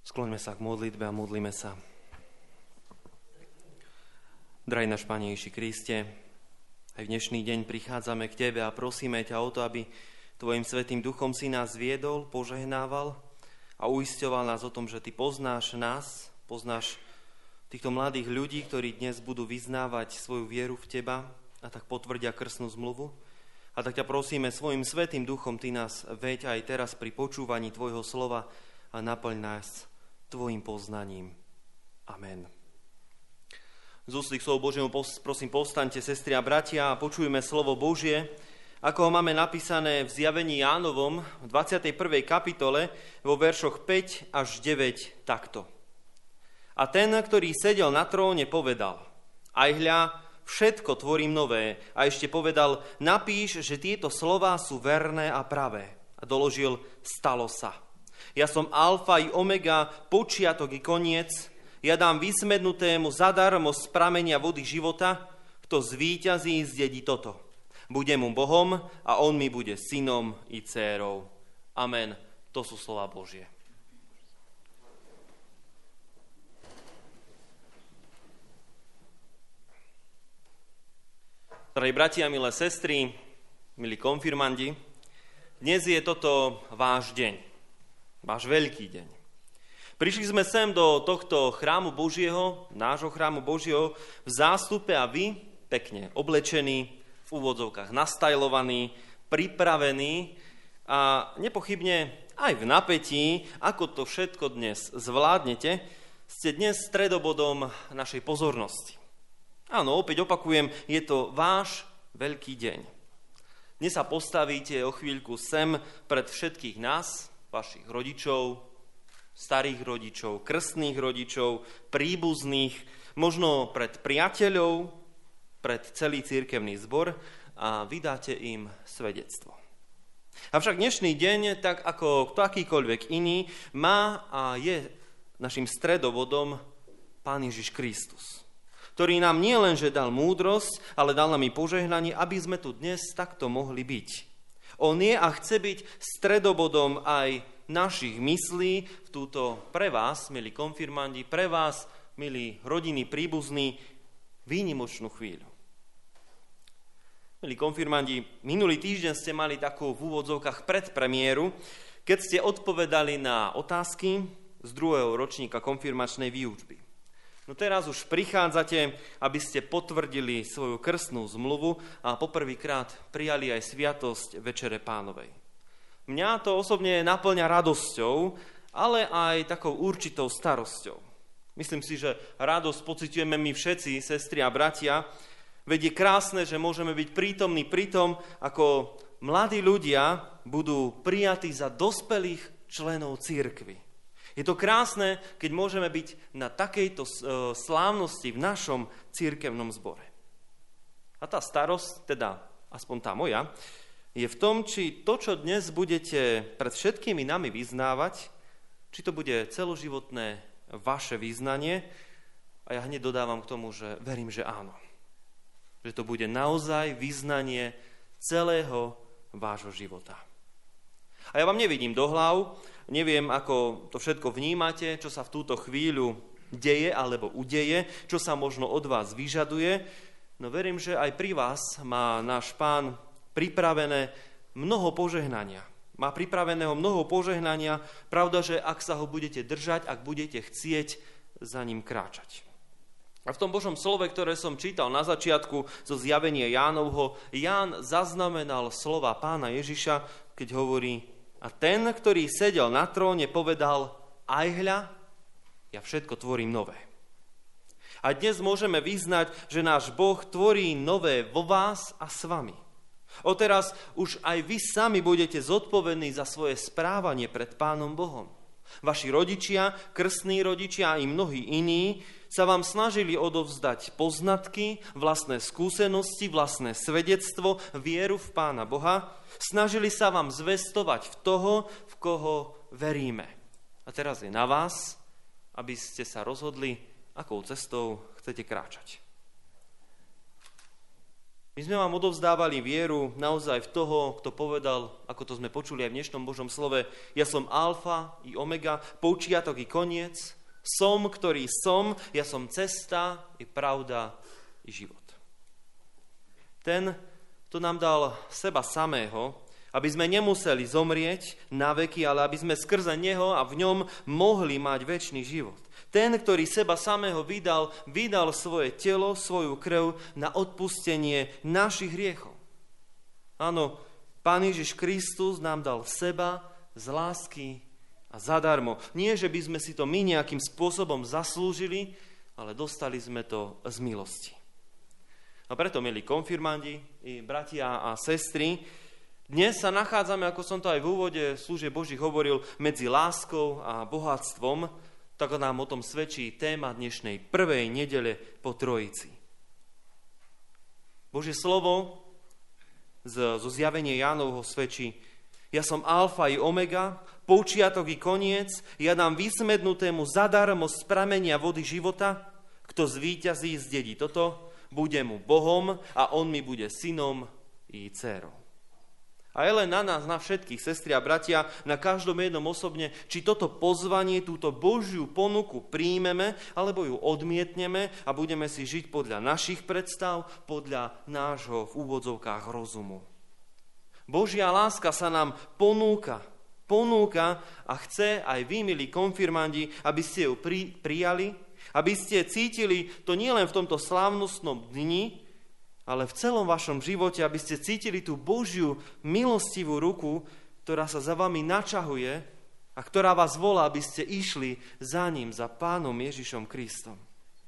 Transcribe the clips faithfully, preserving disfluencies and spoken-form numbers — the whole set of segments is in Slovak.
Skloňme sa k modlitbe a modlíme sa. Drahý náš Pane Ježiši Kriste, aj v dnešný deň prichádzame k Tebe a prosíme ťa o to, aby Tvojim Svätým Duchom si nás viedol, požehnával a uisťoval nás o tom, že Ty poznáš nás, poznáš týchto mladých ľudí, ktorí dnes budú vyznávať svoju vieru v Teba a tak potvrdia krstnú zmluvu. A tak ťa prosíme svojim Svätým Duchom, Ty nás veď aj teraz pri počúvaní Tvojho slova a naplň nás Tvojim poznaním. Amen. Z ústnych slov Božiemu prosím povstaňte, sestry a bratia, a počujme slovo Božie, ako ho máme napísané v Zjavení Jánovom v dvadsiatej prvej kapitole vo veršoch päť až deväť takto. A ten, ktorý sedel na tróne, povedal: Aj hľa, všetko tvorím nové. A ešte povedal: Napíš, že tieto slová sú verné a pravé. A doložil: Stalo sa. Ja som alfa i omega, počiatok i koniec. Ja dám vysmednutému zadarmo z pramenia vody života. Kto zvíťazí, zdedí toto. Budem mu Bohom a on mi bude synom i dcérou. Amen. To sú slova Božie. Drahí bratia, milé sestry, milí konfirmandi, dnes je toto váš deň. Váš veľký deň. Prišli sme sem do tohto chrámu Božieho, nášho chrámu Božieho, v zástupe a vy, pekne oblečení, v úvodzovkách nastajlovaní, pripravení a nepochybne aj v napätí, ako to všetko dnes zvládnete, ste dnes stredobodom našej pozornosti. Áno, opäť opakujem, je to váš veľký deň. Dnes sa postavíte o chvíľku sem pred všetkých nás, vašich rodičov, starých rodičov, krstných rodičov, príbuzných, možno pred priateľov, pred celý cirkevný zbor a vydáte im svedectvo. Avšak dnešný deň, tak ako akýkoľvek iný, má a je našim stredovodom Pán Ježiš Kristus, ktorý nám nie len, že dal múdrosť, ale dal nám i požehnanie, aby sme tu dnes takto mohli byť. On je a chce byť stredobodom aj našich myslí v túto pre vás, milí konfirmandi, pre vás, milí rodiny, príbuzní, výnimočnú chvíľu. Milí konfirmandi, minulý týždeň ste mali takú v úvodzovkách predpremiéru, keď ste odpovedali na otázky z druhého ročníka konfirmačnej výučby. No teraz už prichádzate, aby ste potvrdili svoju krstnú zmluvu a poprvýkrát prijali aj sviatosť Večere Pánovej. Mňa to osobne naplňa radosťou, ale aj takou určitou starosťou. Myslím si, že radosť pociťujeme my všetci, sestry a bratia, veď je krásne, že môžeme byť prítomní pri tom, ako mladí ľudia budú prijatí za dospelých členov cirkvi. Je to krásne, keď môžeme byť na takejto slávnosti v našom cirkevnom zbore. A tá starosť, teda aspoň tá moja, je v tom, či to, čo dnes budete pred všetkými nami vyznávať, či to bude celoživotné vaše vyznanie. A ja hneď dodávam k tomu, že verím, že áno. Že to bude naozaj vyznanie celého vášho života. A ja vám nevidím do hlav, neviem, ako to všetko vnímate, čo sa v túto chvíľu deje alebo udeje, čo sa možno od vás vyžaduje, no verím, že aj pri vás má náš Pán pripravené mnoho požehnania. Má pripraveného mnoho požehnania, pravda, že ak sa ho budete držať, ak budete chcieť za ním kráčať. A v tom Božom slove, ktoré som čítal na začiatku zo Zjavenia Jánovho, Ján zaznamenal slova Pána Ježiša, keď hovorí: A ten, ktorý sedel na tróne, povedal: Aj hľa, ja všetko tvorím nové. A dnes môžeme vyznať, že náš Boh tvorí nové vo vás a s vami. Odteraz už aj vy sami budete zodpovední za svoje správanie pred Pánom Bohom. Vaši rodičia, krstní rodičia a i mnohí iní sa vám snažili odovzdať poznatky, vlastné skúsenosti, vlastné svedectvo, vieru v Pána Boha. Snažili sa vám zvestovať v toho, v koho veríme. A teraz je na vás, aby ste sa rozhodli, akou cestou chcete kráčať. My sme vám odovzdávali vieru naozaj v toho, kto povedal, ako to sme počuli aj v dnešnom Božom slove, ja som alfa i omega, počiatok i koniec, som, ktorý som, ja som cesta i pravda i život. Ten, kto nám dal seba samého, aby sme nemuseli zomrieť na veky, ale aby sme skrze neho a v ňom mohli mať večný život. Ten, ktorý seba samého vydal, vydal svoje telo, svoju krv na odpustenie našich hriechov. Áno, Pán Ježiš Kristus nám dal seba z lásky a zadarmo. Nie, že by sme si to my nejakým spôsobom zaslúžili, ale dostali sme to z milosti. A preto, milí konfirmandi, i bratia a sestry, dnes sa nachádzame, ako som to aj v úvode služieb Božích hovoril, medzi láskou a bohatstvom, tak nám o tom svedčí téma dnešnej prvej nedele po Trojici. Božie slovo zo zjavenia Jánovho svedčí: ja som alfa i omega, počiatok i koniec, ja dám vysmednutému zadarmo z pramenia vody života, kto zvíťazí, zdedí toto, bude mu Bohom a on mi bude synom i dcérou. A je len na nás, na všetkých, sestri a bratia, na každom jednom osobne, či toto pozvanie, túto Božiu ponuku príjmeme, alebo ju odmietneme a budeme si žiť podľa našich predstav, podľa nášho v úvodzovkách rozumu. Božia láska sa nám ponúka, ponúka a chce aj vy, milí konfirmandi, aby ste ju pri, prijali, aby ste cítili to nielen v tomto slávnostnom dni, ale v celom vašom živote, aby ste cítili tú Božiu milostivú ruku, ktorá sa za vami načahuje a ktorá vás volá, aby ste išli za ním, za Pánom Ježišom Kristom.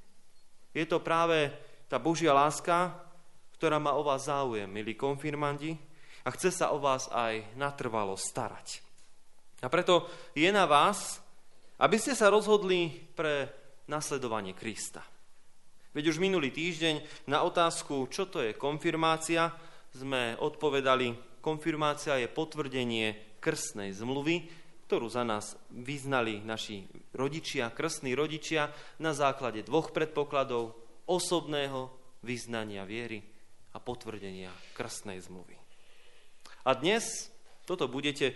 Je to práve tá Božia láska, ktorá má o vás záujem, milí konfirmandi, a chce sa o vás aj natrvalo starať. A preto je na vás, aby ste sa rozhodli pre nasledovanie Krista. Veď už minulý týždeň na otázku, čo to je konfirmácia, sme odpovedali, konfirmácia je potvrdenie krstnej zmluvy, ktorú za nás vyznali naši rodičia, krstní rodičia, na základe dvoch predpokladov: osobného vyznania viery a potvrdenia krstnej zmluvy. A dnes toto budete,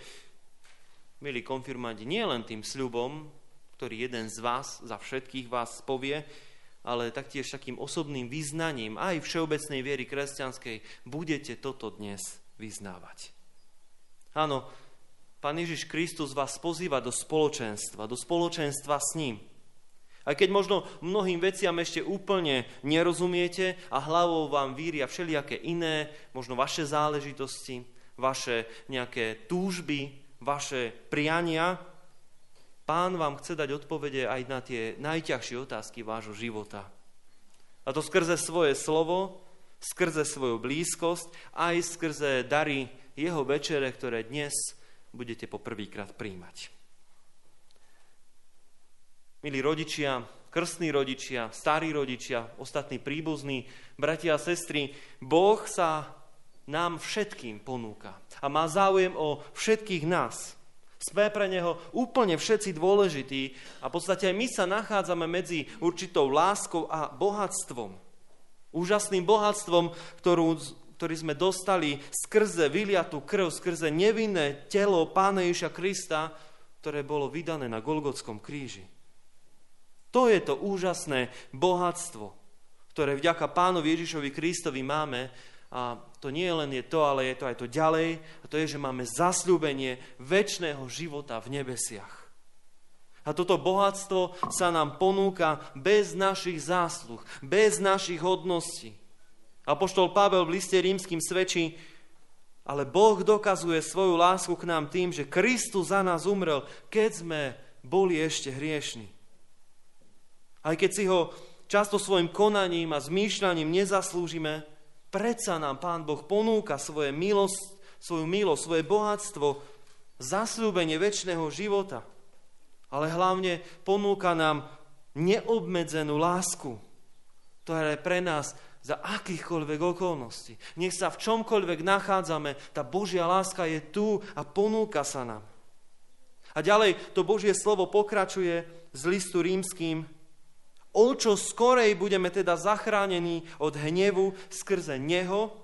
milí konfirmandi, nie len tým sľubom, ktorý jeden z vás, za všetkých vás povie, ale taktiež takým osobným vyznaním aj všeobecnej viery kresťanskej budete toto dnes vyznávať. Áno, Pán Ježiš Kristus vás pozýva do spoločenstva, do spoločenstva s ním. Aj keď možno mnohým veciam ešte úplne nerozumiete a hlavou vám víria všelijaké iné, možno vaše záležitosti, vaše nejaké túžby, vaše priania, Pán vám chce dať odpovede aj na tie najťažšie otázky vášho života. A to skrze svoje slovo, skrze svoju blízkosť, aj skrze dary jeho večere, ktoré dnes budete poprvýkrát príjmať. Milí rodičia, krstní rodičia, starí rodičia, ostatní príbuzní, bratia a sestry, Boh sa nám všetkým ponúka a má záujem o všetkých nás. Sme pre neho úplne všetci dôležití a v podstate aj my sa nachádzame medzi určitou láskou a bohatstvom. Úžasným bohatstvom, ktorú, ktorý sme dostali skrze vyliatú krv, skrze nevinné telo Pána Ježiša Krista, ktoré bolo vydané na Golgotskom kríži. To je to úžasné bohatstvo, ktoré vďaka Pánovi Ježišovi Kristovi máme. A to nie len je to, ale je to aj to ďalej. A to je, že máme zasľúbenie večného života v nebesiach. A toto bohatstvo sa nám ponúka bez našich zásluh, bez našich hodností. Apoštol Pavel v liste rímskym svedčí: ale Boh dokazuje svoju lásku k nám tým, že Kristus za nás umrel, keď sme boli ešte hriešni. Aj keď si ho často svojim konaním a zmýšľaním nezaslúžime, predsa nám Pán Boh ponúka svoje milosť, svoju milosť, svoje bohatstvo, zasľúbenie večného života. Ale hlavne ponúka nám neobmedzenú lásku, ktorá je pre nás za akýchkoľvek okolností. Nech sa v čomkoľvek nachádzame, tá Božia láska je tu a ponúka sa nám. A ďalej to Božie slovo pokračuje z listu rímskym: o čo skorej budeme teda zachránení od hnevu skrze neho,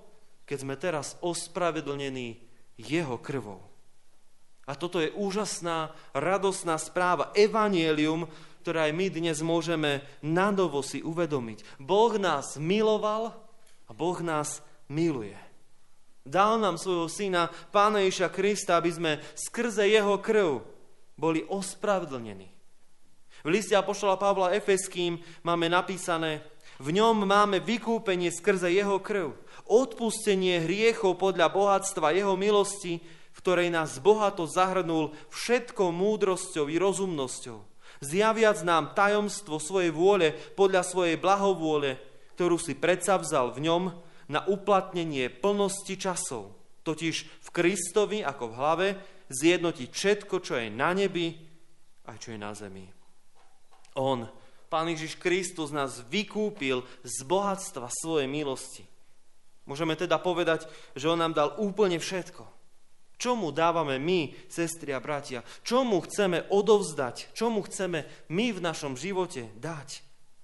keď sme teraz ospravedlnení jeho krvou. A toto je úžasná, radosná správa, evanjelium, ktoré aj my dnes môžeme nadovo si uvedomiť. Boh nás miloval a Boh nás miluje. Dal nám svojho syna, Pána Ježiša Krista, aby sme skrze jeho krv boli ospravedlnení. V liste apoštola Pavla Efeským máme napísané: v ňom máme vykúpenie skrze jeho krv, odpustenie hriechov podľa bohatstva jeho milosti, v ktorej nás bohato zahrnul všetkou múdrosťou i rozumnosťou, zjaviac nám tajomstvo svojej vôle podľa svojej blahovôle, ktorú si predsavzal v ňom na uplatnenie plnosti časov, totiž v Kristovi ako v hlave zjednotiť všetko, čo je na nebi a čo je na zemi. On, Pán Ježiš Kristus, nás vykúpil z bohatstva svojej milosti. Môžeme teda povedať, že on nám dal úplne všetko. Čo mu dávame my, sestry a bratia? Čo mu chceme odovzdať? Čo mu chceme my v našom živote dať?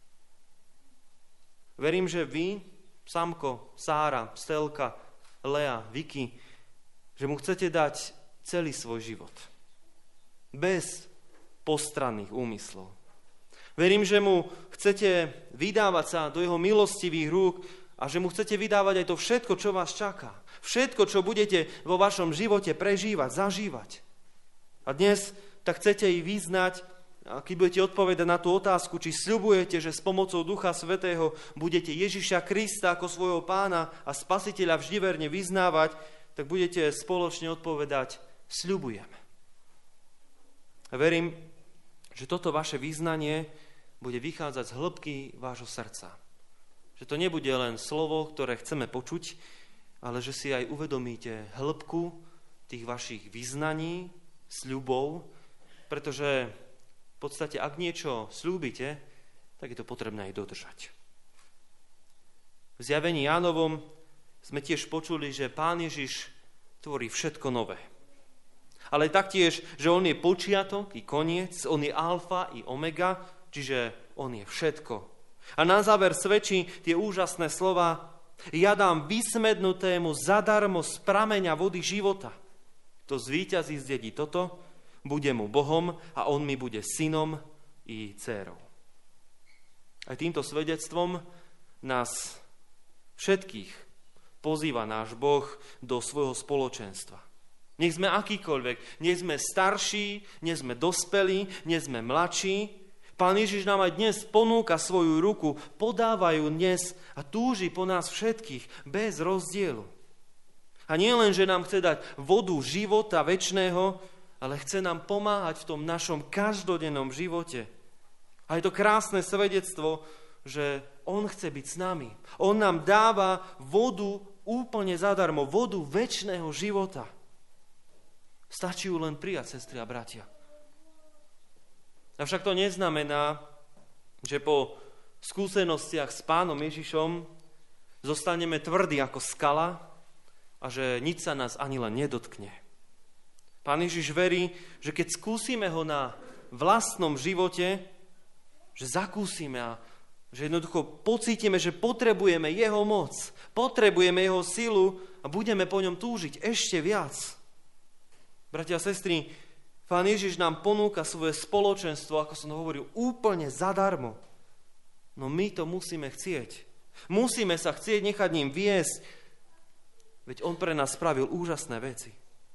Verím, že vy, Samko, Sára, Stelka, Lea, Vicky, že mu chcete dať celý svoj život. Bez postranných úmyslov. Verím, že mu chcete vydávať sa do jeho milostivých rúk a že mu chcete vydávať aj to všetko, čo vás čaká. Všetko, čo budete vo vašom živote prežívať, zažívať. A dnes tak chcete i vyznať, a keď budete odpovedať na tú otázku, či sľubujete, že s pomocou Ducha Svätého budete Ježiša Krista ako svojho Pána a Spasiteľa vždy verne vyznávať, tak budete spoločne odpovedať: sľubujem. A verím, že toto vaše vyznanie bude vychádzať z hĺbky vášho srdca. Že to nebude len slovo, ktoré chceme počuť, ale že si aj uvedomíte hĺbku tých vašich vyznaní, sľubov, pretože v podstate, ak niečo sľúbite, tak je to potrebné aj dodržať. V zjavení Jánovom sme tiež počuli, že Pán Ježiš tvorí všetko nové. Ale taktiež, že on je počiatok i koniec, on je alfa i omega, čiže on je všetko. A na záver svedčí tie úžasné slova: ja dám vysmednutému zadarmo z prameňa vody života. Kto zvíťazí zdedí toto, bude mu Bohom a on mi bude synom i dcérou. Aj týmto svedectvom nás všetkých pozýva náš Boh do svojho spoločenstva. Nech sme akýkoľvek, nech sme starší, nech sme dospelí, nech sme mladší. Pán Ježiš nám aj dnes ponúka svoju ruku, podávajú dnes a túži po nás všetkých bez rozdielu. A nie len, že nám chce dať vodu života večného, ale chce nám pomáhať v tom našom každodennom živote. A je to krásne svedectvo, že on chce byť s nami. On nám dáva vodu úplne zadarmo, vodu večného života. Stačí ju len prijať, sestry a bratia. Avšak to neznamená, že po skúsenostiach s Pánom Ježišom zostaneme tvrdí ako skala a že nič sa nás ani len nedotkne. Pán Ježiš verí, že keď skúsime ho na vlastnom živote, že zakúsime a že jednoducho pocítime, že potrebujeme jeho moc, potrebujeme jeho silu a budeme po ňom túžiť ešte viac. Bratia a sestry, Pán Ježiš nám ponúka svoje spoločenstvo, ako som hovoril, úplne zadarmo. No my to musíme chcieť. Musíme sa chcieť nechať ním viesť, veď on pre nás spravil úžasné veci.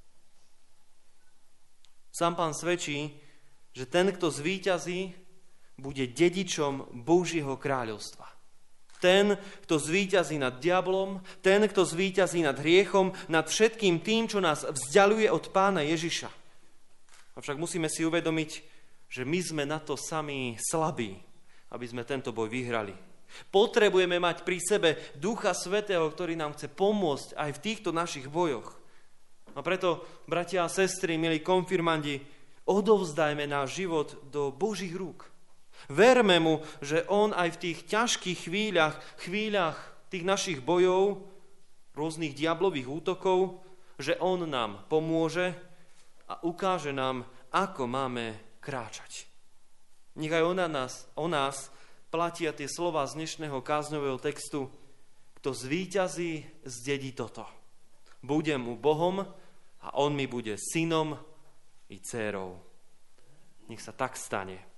Sám Pán svedčí, že ten, kto zvíťazí, bude dedičom Božieho kráľovstva. Ten, kto zvíťazí nad diablom, ten, kto zvíťazí nad hriechom, nad všetkým tým, čo nás vzdialuje od Pána Ježiša. Avšak musíme si uvedomiť, že my sme na to sami slabí, aby sme tento boj vyhrali. Potrebujeme mať pri sebe Ducha Svätého, ktorý nám chce pomôcť aj v týchto našich bojoch. A preto, bratia a sestry, milí konfirmandi, odovzdajme náš život do Božích rúk. Verme mu, že on aj v tých ťažkých chvíľach, chvíľach tých našich bojov, rôznych diablových útokov, že on nám pomôže a ukáže nám, ako máme kráčať. Nech aj o nás, o nás platia tie slová z dnešného kázňového textu. kto zvíťazí, zdedí toto. Budem mu Bohom a on mi bude synom i dcérou. Nech sa tak stane.